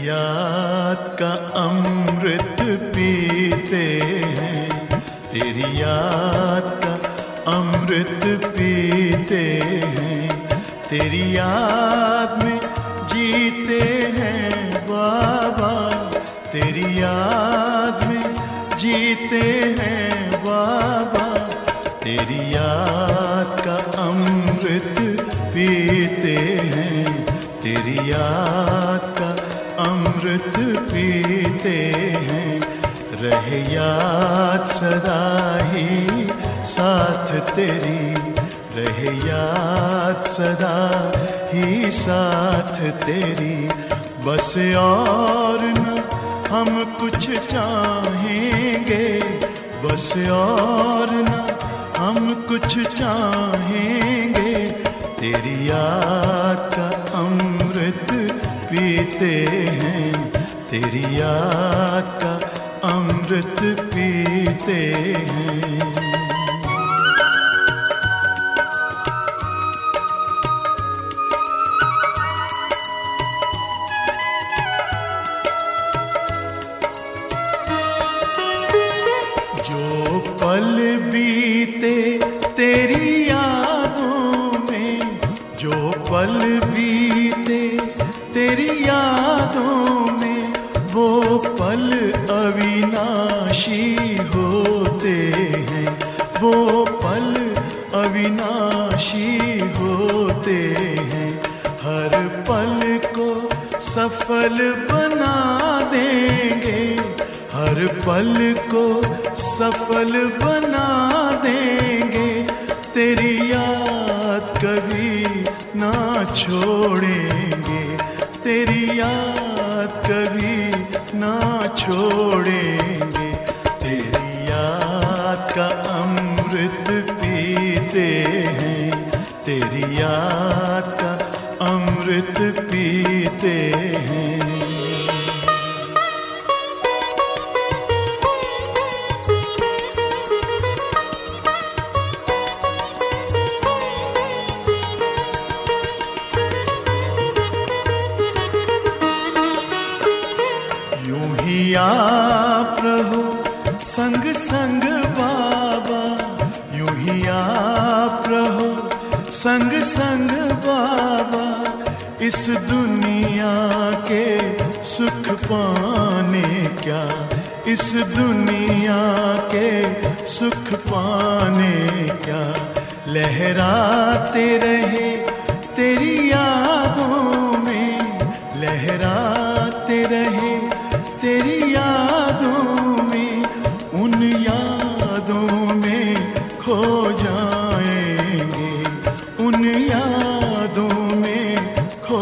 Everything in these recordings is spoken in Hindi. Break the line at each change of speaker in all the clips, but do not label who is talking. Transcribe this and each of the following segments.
याद का अमृत पीते हैं, तेरी याद का अमृत पीते हैं, तेरी याद में जीते हैं बाबा, तेरी याद में जीते हैं बाबा, तेरी याद का अमृत पीते हैं, तेरी याद का अमृत पीते हैं। रहे याद सदा ही साथ तेरी, रहे याद सदा ही साथ तेरी, बस और न हम कुछ चाहेंगे, बस और न हम कुछ चाहेंगे, तेरी याद का अमृत पीते हैं, तेरी याद का अमृत पीते हैं। जो पल बीते तेरी यादों में, जो पल बीते तेरी यादों में, वो पल अविनाशी होते हैं, वो पल अविनाशी होते हैं। हर पल को सफल बना देंगे, हर पल को सफल बना देंगे, तेरी याद कभी ना छोड़ेंगे, तेरी याद कभी ना छोड़ेंगे, तेरी याद का अमृत पीते हैं, तेरी याद का अमृत पीते हैं। यूं ही आप रहो संग संग बाबा, यूं ही आप रहो संग संग बाबा, इस दुनिया के सुख पाने क्या, इस दुनिया के सुख पाने क्या, लहराते रहे तेरी यादों में, लहराते रहे तेरी यादों में, उन यादों में खो जाएंगे, उन यादों में खो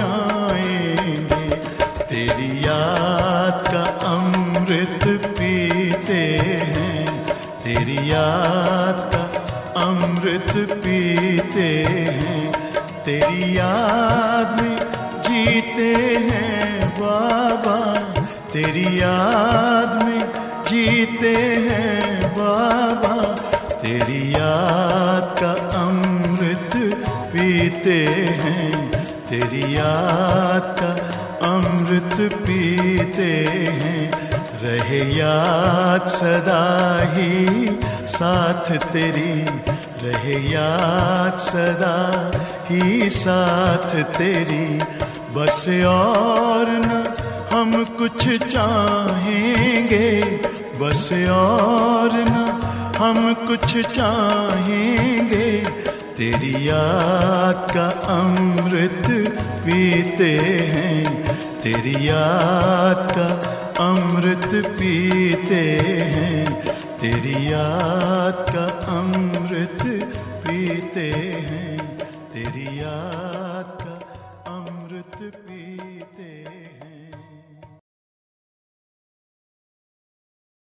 जाएंगे, तेरी याद का अमृत पीते हैं, तेरी याद का अमृत पीते हैं, तेरी याद में जीते हैं बाबा, तेरी याद में जीते हैं बाबा, तेरी याद का अमृत पीते हैं, तेरी याद का अमृत पीते हैं। रहे याद सदा ही साथ तेरी, रहे याद सदा ही साथ तेरी, बस और न हम कुछ चाहेंगे, बस और न हम कुछ चाहेंगे, तेरी याद का अमृत पीते हैं, तेरी याद का अमृत पीते हैं, तेरी याद का अमृत पीते हैं, तेरी याद का अमृत पीते हैं।